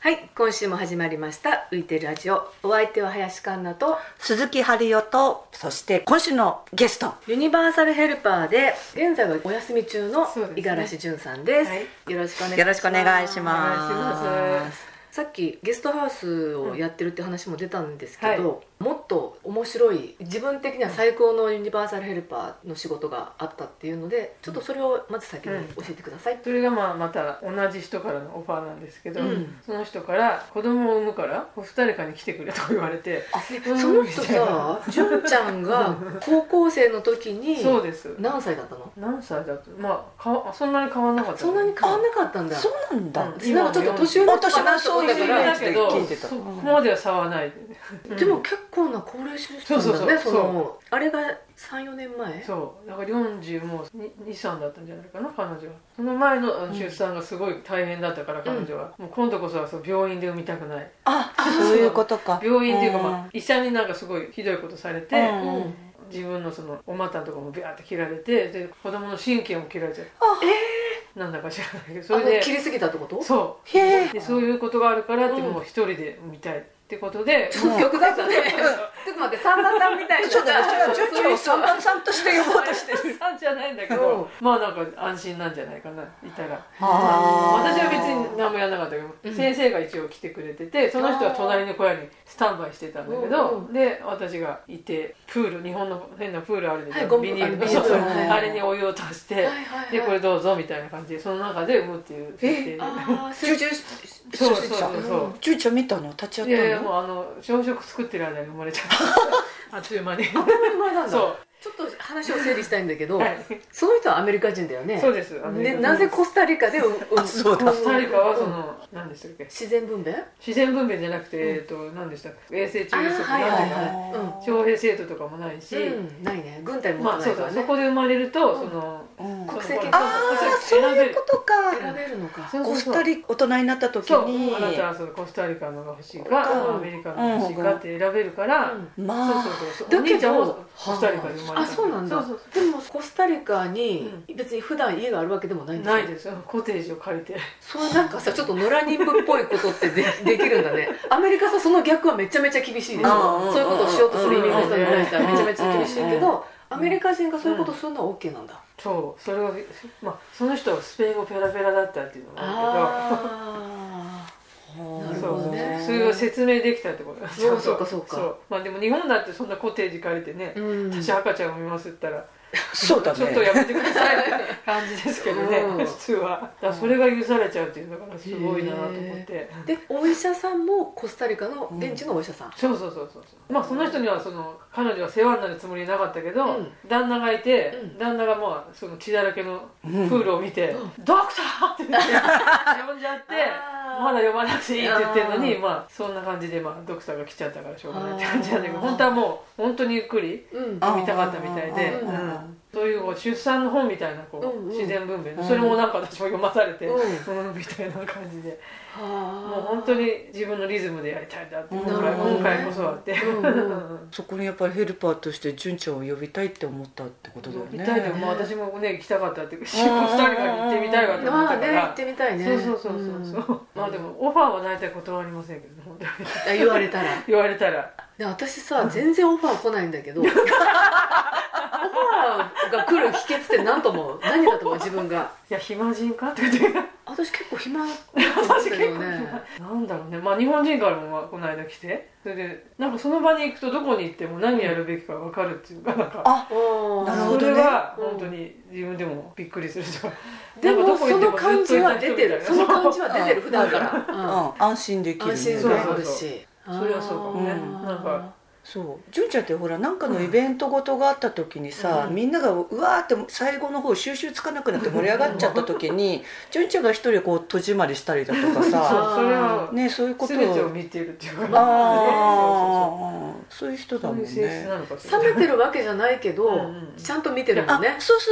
はい、今週も始まりました浮いてるラジオ。お相手は林環奈と鈴木春代と、そして今週のゲスト、 ユニバーサルヘルパーで現在はお休み中の五十嵐純さんです。よろしくお願いします。 よろしくお願いします。 お願いします。さっきゲストハウスをやってるって話も出たんですけど、もっと面白い、自分的には最高のユニバーサルヘルパーの仕事があったっていうので、ちょっとそれをまず先に教えてください。 それがまた同じ人からのオファーなんですけど、その人から子供を産むからコスタリカに来てくれと言われて、 その人さ、純ちゃんが高校生の時にそうです。 何歳だったの？ 何歳だと、そんなに変わんなかった。 そんなに変わんなかったんだ。 そうなんだ。 なんかちょっと年上の人かなと思ったから。 だけどそこまでは差はない。 でも結構な高齢出産だね。あれが3、4年前。 そうだから40もう2、3だったんじゃないかな、彼女は。その前の出産がすごい大変だったから、彼女はもう今度こそは病院で産みたくない。 そういうことか。 病院っていうか、医者になんかすごいひどいことされて、自分のそのお股のところもビャーって切られて、で子供の神経も切られちゃって、なんだか知らないけど、それで切りすぎたってこと？ そうで、そういうことがあるからって、もう一人で産みたいってことで、 曲だったね。ちょっと待って、さんまさんみたいな。 そうだね、それは順調をさんまさんとして呼ぼうとしてる。 さんじゃないんだけど、なんか安心なんじゃないかな、いたら。私は別に何もやらなかったけど、先生が一応来てくれてて、その人は隣の小屋にスタンバイしてたんだけど、で私がいて、プール、日本の変なプールあるでしょ、ビニールの、あれにお湯を足して、でこれどうぞみたいな感じで、その中で産むっていう設定で。 集中そう純ちゃん見たの？立ち会ったの？ いやもう朝食作ってる間に生まれちゃったあっという間に。 そうちょっと話を整理したいんだけど、その人はアメリカ人だよね。 そうです。 で、なぜコスタリカでそうだ、 コスタリカはその何でしたっけ、 自然分娩？ 自然分娩じゃなくて、何でしたっけ、衛生中立徴兵制度とかもないし、 ないね、軍隊もないからね。 そこで生まれると、その国籍そういうことか。 選べるのか。 コスタリカ大人になった時に、 あなたはそのコスタリカのが欲しいかアメリカのが欲しいかって選べるから、お兄ちゃんもコスタリカに生まれた。 あ、そうなんだ。でもコスタリカに別に普段家があるわけでもないんですよ。 ないですよ、コテージを借りて。 そうなんかさ、ちょっと野良人っぽいことってできるんだね。アメリカさ、その逆はめちゃめちゃ厳しいでしょ。そういうことをしようとする移民の人に対してはめちゃめちゃ厳しいけど、アメリカ人がそういうことするのは OK なんだ。 そう、それはその人はスペイン語ペラペラだったっていうのがあるけど、なるほどね。それを説明できたってこと。 そうか。 でも日本だってそんなコテージ借りてね、私赤ちゃんを産みますって言ったら、 そうだね、 ちょっとやめてくださいって感じですけどね、普通は。それが許されちゃうっていうのがすごいなと思って。 で、お医者さんもコスタリカの現地のお医者さん。 そう。その人には彼女は世話になるつもりなかったけど、旦那がいて、旦那がその血だらけのプールを見て「ドクター!」って言って呼んじゃって、まだ呼ばなくていいって言ってるのに、そんな感じでドクターが来ちゃったからしょうがないって感じなんだけど、本当はもう本当にゆっくり見たかったみたいで、そういう出産の本みたいな自然分娩、それもなんか私も読まされて、みたいな感じで、もう本当に自分のリズムでやりたいんだって、今回こそはって。 そこにやっぱりヘルパーとして純ちゃんを呼びたいって思ったってことだよね。 呼びたいでも私もね行きたかったって、コスタリカに行ってみたいわと思ったから。 行ってみたいね。 そう。でもオファーは大体断りませんけど、本当に。 言われたら。私さ、全然オファー来ないんだけど、オファーが来る秘訣って何と思う？何だと思う？自分が。 いや、暇人かって言って。 私結構暇だと思うんだけどね。 なんだろうね、日本人からもこの間来て、それでなんかその場に行くとどこに行っても何やるべきか分かるっていうか、なんかなるほどね。 それは本当に自分でもびっくりするとか。 でもその感じは出てる。普段から。 安心できる。 安心感あるし。 それはそうかもね。なんかそう純ちゃんってほら、なんかのイベントごとがあった時にさ、みんながうわーって最後の方収集つかなくなって盛り上がっちゃった時に純ちゃんが一人こう戸締まりしたりだとかさ、 それはね、そういうことを全てを見てるっていうか、 そういう人だもんね。 冷めてるわけじゃないけどちゃんと見てるもんね。 そう、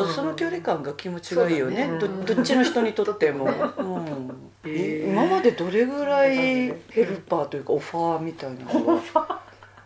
その距離感が気持ちがいいよね。どっちの人にとっても。今までどれぐらいヘルパーというかオファーみたいなのは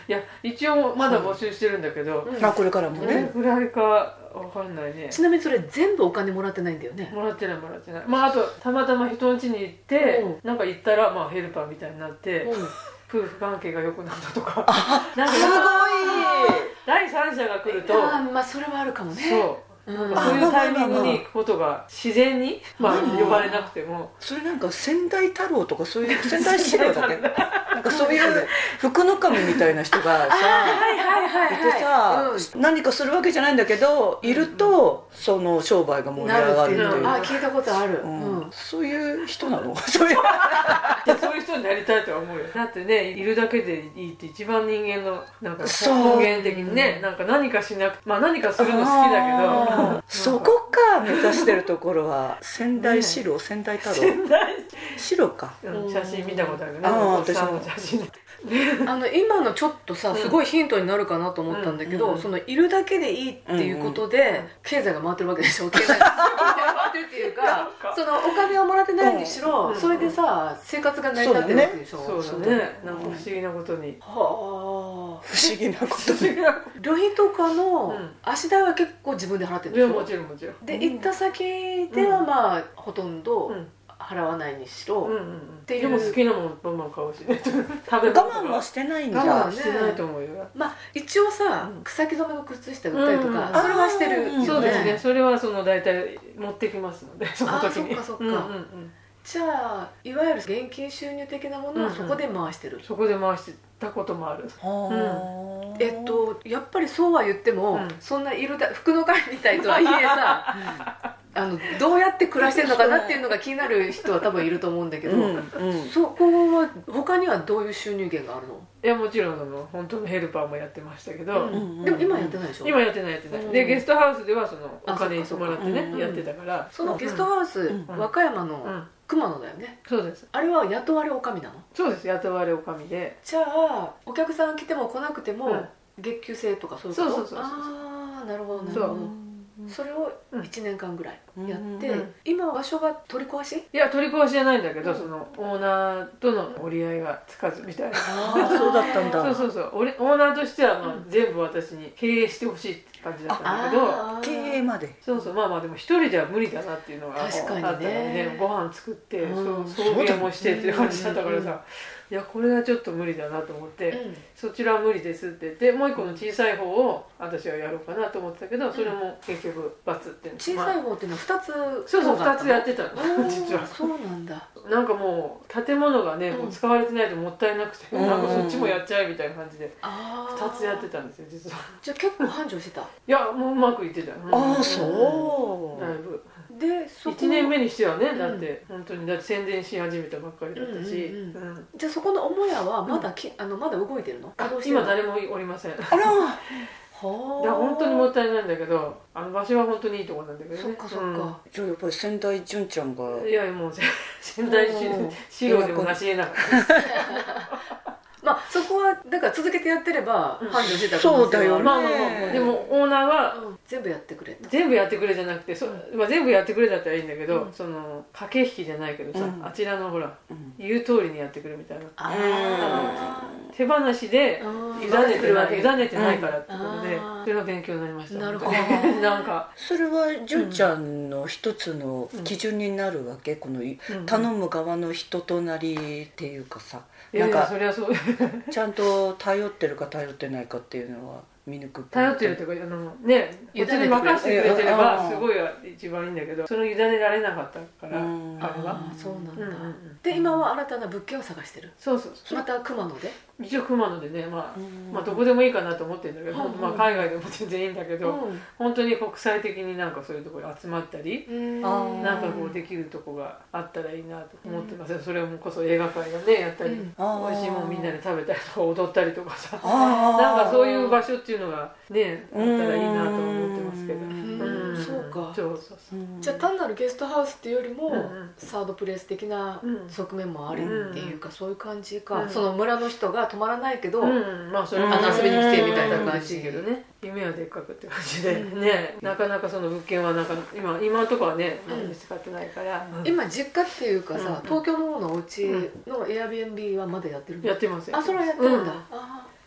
いや一応まだ募集してるんだけど、 これからもどれね。 ぐらいかわかんないね。 ちなみにそれ全部お金もらってないんだよね。 もらってないもらってない。まああとたまたま人の家に行ってなんか行ったらまあヘルパーみたいになって夫婦関係が良くなったとか。なんかすごい。 第三者が来ると、 まあそれはあるかもね。 そういうタイミングに行くことが自然に、まあ、呼ばれなくても。 それなんか仙台太郎とかそういう仙台四郎だね。なんかそういう福の神みたいな人がさいてさ、何かするわけじゃないんだけどいるとその商売が盛り上がるっていう。 聞いたことある。 そういう人なの？そういう人になりたいとは思うよ。だってね、いるだけでいいって一番人間のなんか根源的にね、なんか何かしなく、まあ何かするの好きだけど、 そこか目指してるところは仙台四郎、仙台太郎、四郎か。 写真見たことあるね。 私も写真で。 今のちょっとさすごいヒントになるかなと思ったんだけど、そのいるだけでいいっていうことで経済が回ってるわけでしょ。経済が回ってるっていうか、そのお金をもらってないにしろそれでさ生活が成り立ってるわけでしょ。 そうだね。なんか不思議なことに。 不思議なことに。 旅費とかの足代は結構自分で払ってるんでしょ。 もちろんもちろん。 で行った先ではまあほとんど払わないにしろっていう。 でも好きなものバンバン買うしね。 我慢はしてないんだ。 我慢してないと思うよ。 まあ一応さ草木染めの靴下売ったりとかそれはしてるよね。 そうですね。それはその大体持ってきますので、その時に。 そっかそっか。じゃあいわゆる現金収入的なものはそこで回してる。 そこで回してたこともある。 やっぱりそうは言ってもそんないる服の神みたいとはいえさどうやって暮らしてるのかなっていうのが気になる人は多分いると思うんだけど、そこは他にはどういう収入源があるの？ いやもちろん本当のヘルパーもやってましたけど、 でも今やってないでしょ？ 今やってないでゲストハウスではそのお金もらってねやってたから。 そのゲストハウス和歌山の熊野だよね。 そうです。 あれは雇われおかみなの？そうです、雇われおかみで。 じゃあお客さん来ても来なくても月給制とかそういうこと？ そうああなるほどなるほど。それを1年間ぐらいやって、今場所が取り壊し？ いや取り壊しじゃないんだけど、そのオーナーとの折り合いがつかずみたいな。 そうだったんだ。 そうオーナーとしてはまあ全部私に経営してほしいって感じだったんだけど、 経営まで。 まあでも一人では無理だなっていうのがあったらね、ご飯作って送迎もしてっていう感じだったからさ、いやこれはちょっと無理だなと思って、そちらは無理ですって言って、もう一個の小さい方を私はやろうかなと思ってたけど、それも結局バツって。 小さい方っていうのは2つ？ そう2つやってたの実は。 そうなんだ。 なんかもう建物がねもう使われてないともったいなくて、なんかそっちもやっちゃえみたいな感じで2つやってたんですよ実は。 じゃあ結構繁盛してた？ いやもううまくいってたよ。 そう。 だいぶ。 で 1年目にしてはね、だって本当にだって宣伝し始めたばっかりだったし。 じゃあそこの母屋はまだまだ動いてるの？ 今誰もおりません。 あら。 本当にもったいないんだけど、場所は本当にいいところなんだけどね。 そっかそっか。 じゃあやっぱり仙台純ちゃんが。 いやもう仙台資料でもなし得なかったまあそこはだから続けてやってれば繁盛してた可能性はある。 まあでもオーナーは全部やってくれと。 全部やってくれじゃなくて、全部やってくれだったらいいんだけど、その駆け引きじゃないけどさ、あちらのほら言う通りにやってくれみたいな。手放しで委ねてないからってことで、それが勉強になりました。 なるほど。 なんかそれは純ちゃんの一つの基準になるわけ？この頼む側の人となりっていうかさ、 なんかそれはそうちゃんと頼ってるか頼ってないかっていうのは見抜く。 頼ってるというかね、こっちに任せてくれてればすごい一番いいんだけど、その委ねられなかったから彼は。 そうなんだ。で今は新たな物件を探してる。 そうまた熊野で？ 一応熊野でね、まあどこでもいいかなと思ってるんだけど、まあ海外でも全然いいんだけど、本当に国際的になんかそういうところに集まったり、なんかこうできるとこがあったらいいなと思ってます。それもこそ映画館がねやったり、美味しいもんみんなで食べたりとか踊ったりとかさ、なんかそういう場所っていうのがねあったらいいなと思ってますけど。 そうか。 そうじゃあ単なるゲストハウスっていうよりもサードプレイス的な側面もありっていうか、そういう感じか。その村の人が泊まらないけどまあそれも遊びに来てみたいな感じけどね。夢はでっかくって感じでね、なかなかその物件はなんか今のところはね見つかってないから。 今実家っていうかさ、東京の方のお家の Airbnb はまだやってるの？ やってますよ。 あ、それはやってるんだ。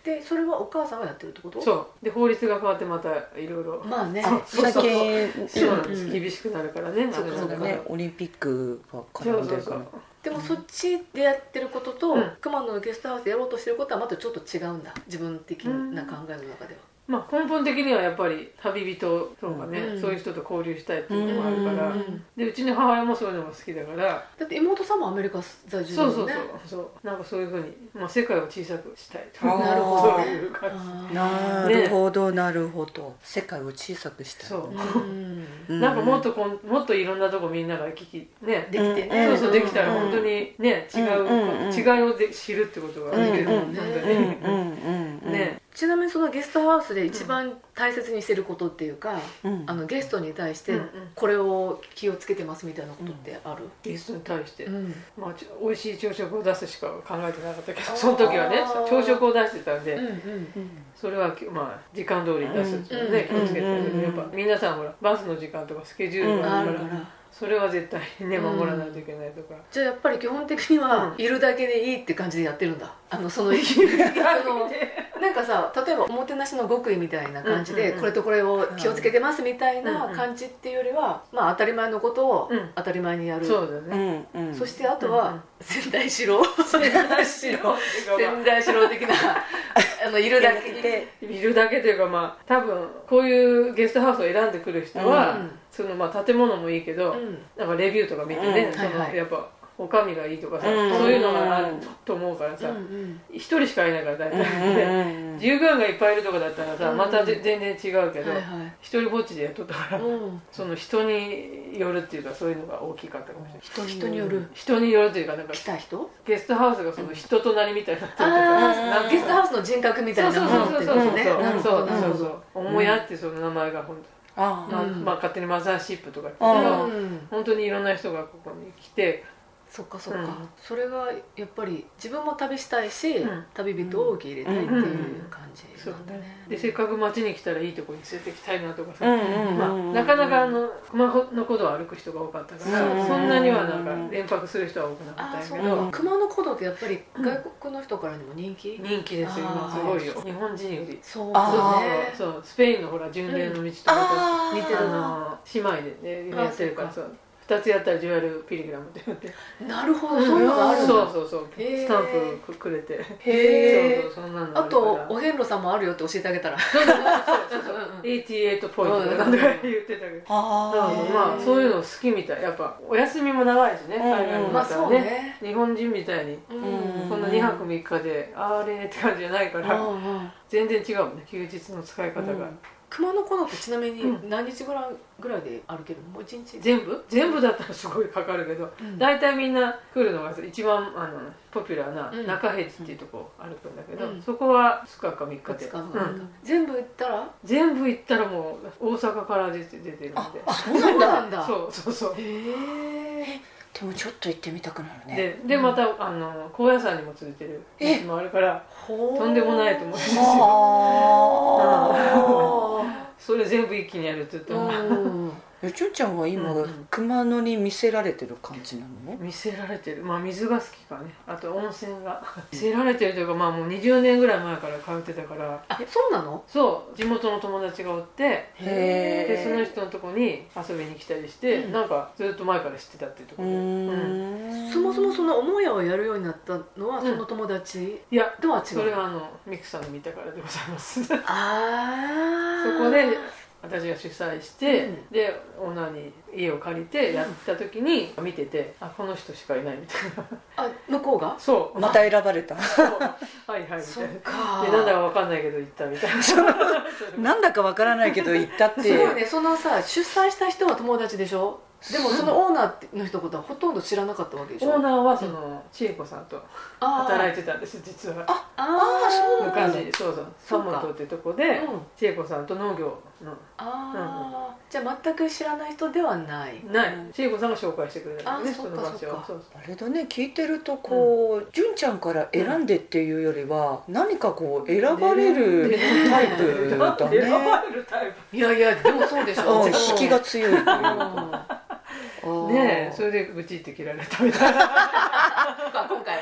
でそれはお母さんがやってるってこと？ そうで法律が変わってまたいろいろまあね最近そうなんです、厳しくなるからね。 そうだね、オリンピックが絡んでるから。 でもそっちでやってることと、熊野のゲストハウスでやろうとしてることはまたちょっと違うんだ、自分的な考えの中では。 まあ、根本的にはやっぱり旅人とかね、そういう人と交流したいっていうのもあるから、でうちの母親もそういうのが好きだから。 だって妹さんもアメリカ在住だもんね。 そうなんかそういうふうに、まあ、世界を小さくしたいとなるほど、 そういう感じ。 なるほどなるほど、世界を小さくしたい。 そうなんかもっといろんなとこみんなが聞きねできてね、 そうできたら本当にね違いを知るってことができるもんね。 ちなみにそのゲストハウスで一番大切にしてることっていうか、ゲストに対してこれを気をつけてますみたいなことってある？ ゲストに対して、まあ、美味しい朝食を出すしか考えてなかったけど、その時はね朝食を出してたんで、それはまあ時間通りに出すっていうね気をつけてるけど、やっぱ皆さんほらバスの時間とかスケジュールがあるから。それは絶対ね守らないといけないとか、 じゃあやっぱり基本的にはいるだけでいいって感じでやってるんだ。そのなんかさ、例えばおもてなしの極意みたいな感じでこれとこれを気をつけてますみたいな感じっていうよりは、まあ当たり前のことを当たり前にやる。 そうだね。 そしてあとは仙台四郎的ないるだけでいるだけというか、まあ多分こういうゲストハウスを選んでくる人は、そのまあ建物もいいけど、なんかレビューとか見てね、やっぱおかみがいいとかさ、そういうのがあると思うからさ、一人しかいないから大体ね、従業員がいっぱいいるとかだったらさ、また全然違うけど、一人ぼっちでやっとったから、その人によるっていうか、そういうのが大きかったかもしれない。 人によるというか、なんか来た人ゲストハウスがその人となりみたいになってるとか、 ゲストハウスの人格みたいなものってことね。 そう思いやってその名前が本当まあ勝手にマザーシップとかって言っても本当にいろんな人がここに来て、 そっかそっか、それがやっぱり自分も旅したいし、旅人を受け入れたいっていう感じなんだね。 でせっかく街に来たらいいとこに連れてきたいなとかさ、なかなか熊野古道を歩く人が多かったから、そんなにはなんか連泊する人は多くなかったんやけど、 熊野古道ってやっぱり外国の人からにも人気ですよ。今すごいよ、日本人より。 そうね、 そうスペインのほら巡礼の道とか似てる姉妹でねやってるからさ、2つやったらデュアルピリグラムって言って。 なるほど、そういうのがあるんだ。 そうスタンプくれて、 そうそんなのあとお遍路さんもあるよって教えてあげたら、 88ポイントとか言ってたけど、まあそういうの好きみたい。やっぱお休みも長いしね、海外の方はね、日本人みたいにこんな2泊3日であれって感じじゃないから、全然違うもんね、休日の使い方が。 熊野古道ってちなみに何日ぐらいで歩けるの？もう1日？ 全部だったらすごいかかるけど、大体みんな来るのが一番ポピュラーな中平寺っていうとこ歩くんだけど、そこは2日か3日で。 全部行ったらもう大阪から出てるんで。 そうなんだ。 そうでもちょっと行ってみたくなるね。 でまた高野山にも連れてる道もあるから、とんでもないと思うんですよ。それ全部一気にやるって言ったら、 純ちゃんは今熊野に見せられてる感じなの？ 見せられてる、まあ水が好きかね、あと温泉が見せられてるというか、まあもう20年ぐらい前から通ってたから。 そうなの？そう地元の友達がおって、でその人のとこに遊びに来たりして、なんかずっと前から知ってたっていうところで。 そもそもその母屋をやるようになったのはその友達とは違う？ それがミクさんの見たからでございます。そこそで私が主催して、でオーナーに家を借りてやった時に見てて、この人しかいないみたいな。 向こうが？ そうまた選ばれた。 はいみたいな。でなんだか分かんないけど行ったみたいな。 なんだか分からないけど行ったって。 そうね、そのさ出産した人は友達でしょ？でもそのオーナーの一言はほとんど知らなかったわけでしょ？ オーナーはその千恵子さんと働いてたんです実は。 そう昔サモトってとこで千恵子さんと農業の。 じゃあ全く知らない人ではない？ 千恵子さんが紹介してくれたんですね、その場所を。 あれだね、聞いてると純ちゃんから選んでっていうよりは何か選ばれるタイプだね。 選ばれるタイプ。 いやでもそうでしょ。 引きが強いというか。 ねえ、それでブチって切られたみたいな。 今回はね。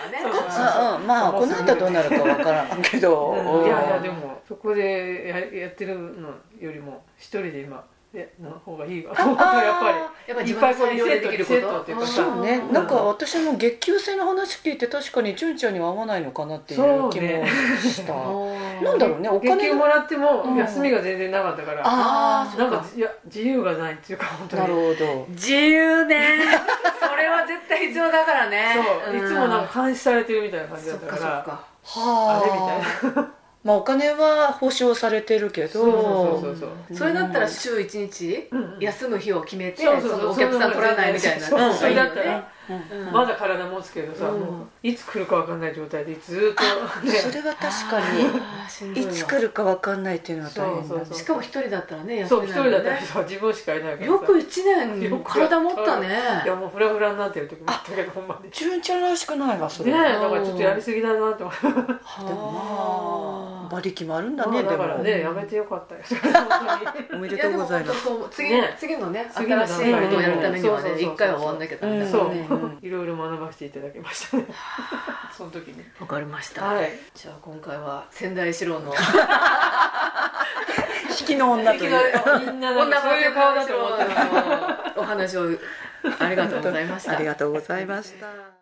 まあこの後どうなるかわからんけど、 いやいやでもそこでやってるのよりも一人で今の方がいいわと思ったらやっぱりいっぱいこうリセットっていうかさ、 そうね、なんか私も月給制の話聞いて確かに純ちゃんには合わないのかなっていう気もした。なんだろうね、お金月給もらっても休みが全然なかったから、なんか自由がないっていうか本当に。 なるほど。 自由ね。それは絶対必要だからね。 そう、いつもなんか監視されてるみたいな感じだったから、あれみたいな。 まあお金は保証されてるけど、 それだったら週1日休む日を決めて、そのお客さん取らないみたいな。 それだったらまだ体持つけどさ、いつ来るか分かんない状態でずっと。 それは確かにいつ来るか分かんないっていうのは大変だね。 しかも一人だったらね、 そう一人だったら自分しかいないから。 よく1年体持ったね。 いやもうフラフラになってる時もあったけど、ほんまに純ちゃんらしくないわそれ。 ねえ、だからちょっとやりすぎだなって思って。でもまあ馬力もあるんだね。 だからね、やめてよかったよ。 おめでとうございます。 次のね、新しいことをやるためにはね、1回は終わんなきゃダメだからね。 いろいろ学ばせていただきましたね。その時に。 わかりました。じゃあ今回は仙台四郎の引きの女というみんななんかそういう顔だと思ってお話をありがとうございました。 ありがとうございました。